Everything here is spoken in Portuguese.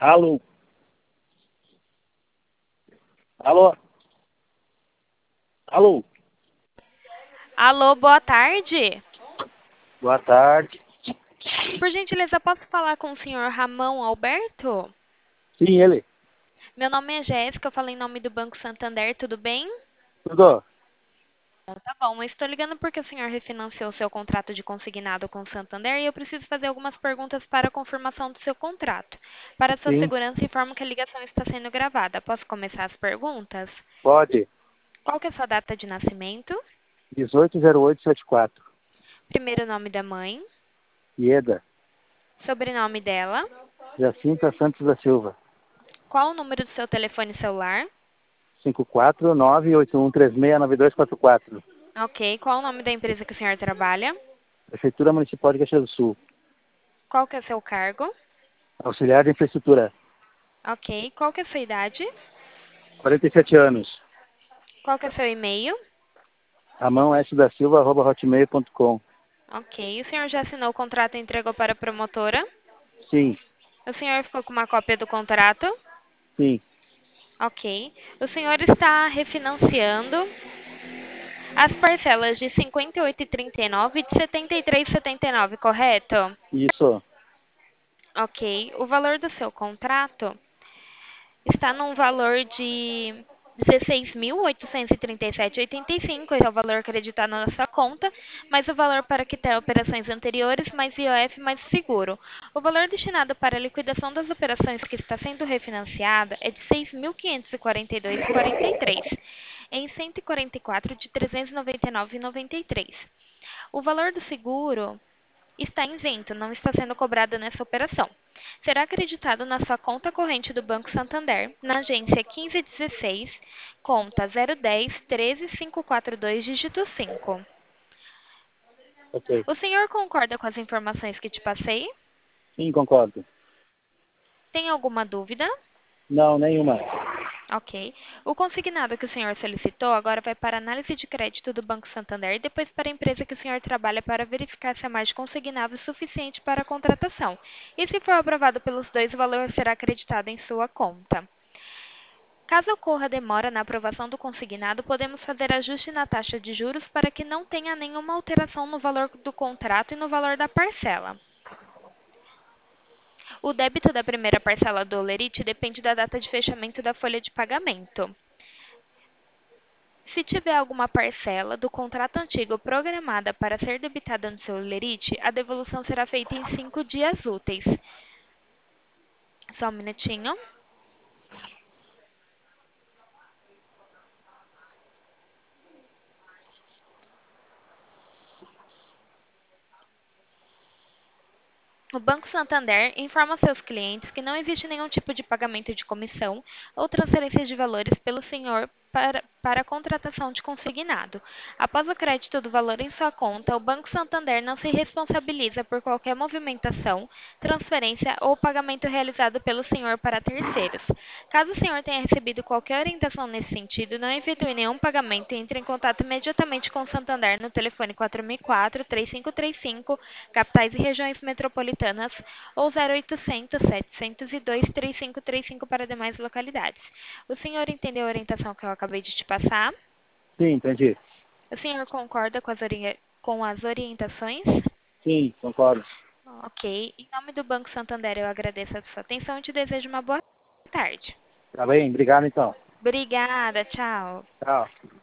Alô? Alô? Alô? Alô, boa tarde. Boa tarde. Por gentileza, posso falar com o senhor Ramon Alberto? Sim, ele. Meu nome é Jéssica, eu falo em nome do Banco Santander, tudo bem? Tudo? Tá bom, eu estou ligando porque o senhor refinanciou seu contrato de consignado com o Santander e eu preciso fazer algumas perguntas para a confirmação do seu contrato. Para sua Sim. segurança, informo que a ligação está sendo gravada. Posso começar as perguntas? Pode. Qual que é a sua data de nascimento? 180874. Primeiro nome da mãe? Ieda. Sobrenome dela? Jacinta Santos da Silva. Qual o número do seu telefone celular? 54981369244. Ok. Qual o nome da empresa que o senhor trabalha? Prefeitura Municipal de Caxias do Sul. Qual que é o seu cargo? Auxiliar de Infraestrutura. Ok. Qual que é a sua idade? 47 anos. Qual que é o seu e-mail? Ramão S. da Silva, @hotmail.com. Ok. O senhor já assinou o contrato e entregou para a promotora? Sim. O senhor ficou com uma cópia do contrato? Sim. Ok. O senhor está refinanciando as parcelas de 58,39 e de 73,79, correto? Isso. Ok. O valor do seu contrato está num valor de 16.837,85, esse é o valor acreditado na nossa conta, mais o valor para quitar operações anteriores, mais IOF, mais seguro. O valor destinado para a liquidação das operações que está sendo refinanciada é de 6.542,43, em 144 de 399,93. O valor do seguro está isento, não está sendo cobrado nessa operação. Será acreditado na sua conta corrente do Banco Santander, na agência 1516, conta 010 13542, dígito 5. Ok. O senhor concorda com as informações que te passei? Sim, concordo. Tem alguma dúvida? Não, nenhuma. Ok. O consignado que o senhor solicitou agora vai para a análise de crédito do Banco Santander e depois para a empresa que o senhor trabalha para verificar se a margem consignado é suficiente para a contratação. E se for aprovado pelos dois, o valor será acreditado em sua conta. Caso ocorra demora na aprovação do consignado, podemos fazer ajuste na taxa de juros para que não tenha nenhuma alteração no valor do contrato e no valor da parcela. O débito da primeira parcela do Olerite depende da data de fechamento da folha de pagamento. Se tiver alguma parcela do contrato antigo programada para ser debitada no seu lerite, a devolução será feita em 5 dias úteis. Só um minutinho. O Banco Santander informa seus clientes que não existe nenhum tipo de pagamento de comissão ou transferência de valores pelo senhor para a contratação de consignado. Após o crédito do valor em sua conta, o Banco Santander não se responsabiliza por qualquer movimentação, transferência ou pagamento realizado pelo senhor para terceiros. Caso o senhor tenha recebido qualquer orientação nesse sentido, não efetue nenhum pagamento e entre em contato imediatamente com o Santander no telefone 4004-3535, capitais e regiões metropolitanas, ou 0800-702-3535 para demais localidades. O senhor entendeu a orientação que eu acabei de te passar? Sim, entendi. O senhor concorda com as orientações? Sim, concordo. Ok. Em nome do Banco Santander, eu agradeço a sua atenção e te desejo uma boa tarde. Tá bem? Obrigado, então. Obrigada, tchau. Tchau.